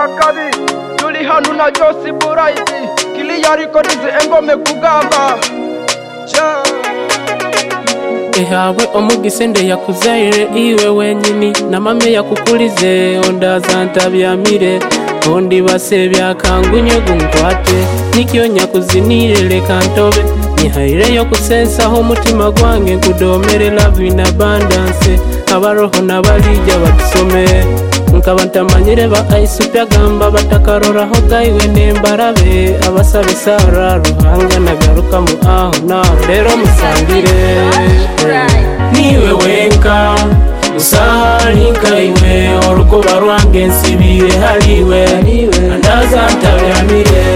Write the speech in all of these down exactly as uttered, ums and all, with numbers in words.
kabi tuli hanu na Josi Buraiti Kiliya Records engome kugamba ja ehawe omugisende yakuzaire iwe wenyini na mame yakukulize ondaza ntabyamire ondi base byakangunye gunkwate nikyo nyakuzinire leka ntobe nihaire yo kusensaho umutima gwange kudomere love in abundance abaroho nabalija batusome nkaba ntamanyire ba aisupya gamba batakaroraho gaiwe nembarabe abasabe sara ruhanga nagaruka mu aho naho rero musangire niwe wenka usahari kaiwe orukuba rwange nsibire haliwe andaza ntabyamire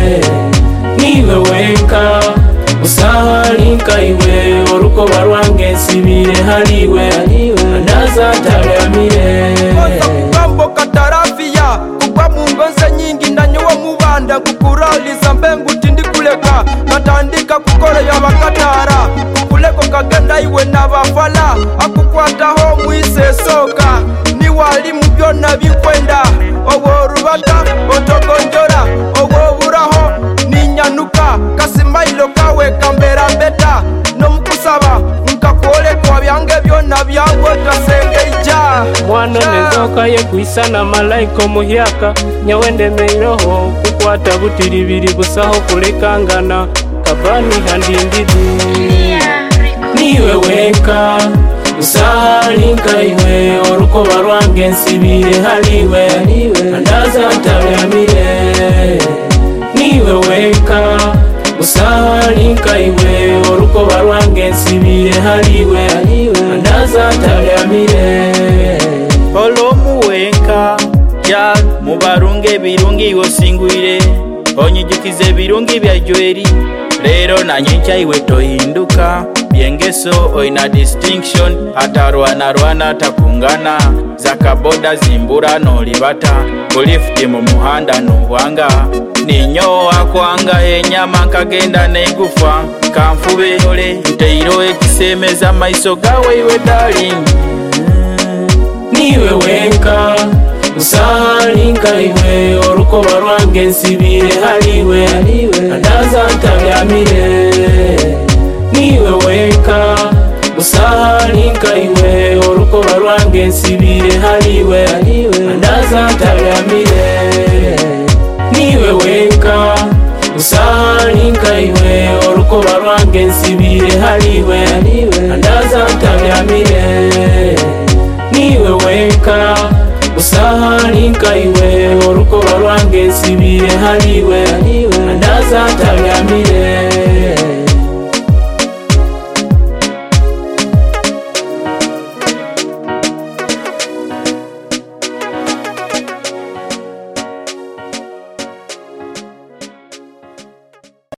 niwe wenka usahari kaiwe orukuba rwange nsibire haliwe andaza ntabyamire kugambo katarafia kugwa mungonze nyingi ndanyowa mubanda kukuraliza mbengu tindi kuleka katandika kukore ya bakatara kukuleko kagenda iwe nabafala akukwataho mwise soka ni walimu byonna bikwenda owo rubata otogonjora owo buraho ninyanuka kasimailo kawe kambera mbeta no mukusaba nkakole kwa byange byonna byangwe tasengeija mwana nezoka ye kuisana malaika muhyaka nyawende meiroho kukwata butiribiri busaho kulekangana kabani handindidi niwe wenka usahari kaiwe orukoba rwange nsibire haliwe andaza ntabyamire niwe wenka usahari kaiwe orukoba rwange nsibire haliwe andaza ntabyamire olomu wenka ya mubarunge birungi gosingwire onyijukize birungi bya Joeri lero nanyincha iwe tohinduka byengeso oina distinction atarwana rwana takungana zakaboda zimbura no libata kulifti mu muhanda no wanga ninyo akwanga enyama kagenda negufa kamfube ole nteiro ekisemeza maiso gawe iwe darling niwe wenka usahari kaiwe orukoba rwange nsibire haliwe andaza ntabyamire niwe wenka usahari kaiwe orukoba rwange nsibire haliwe andaza ntabyamire niwe wenka usahari kaiwe orukoba rwange nsibire haliwe andaza ntabyamire niwe wenka usahari kaiwe orukoba rwange nsibire haliwe andaza ntabyamire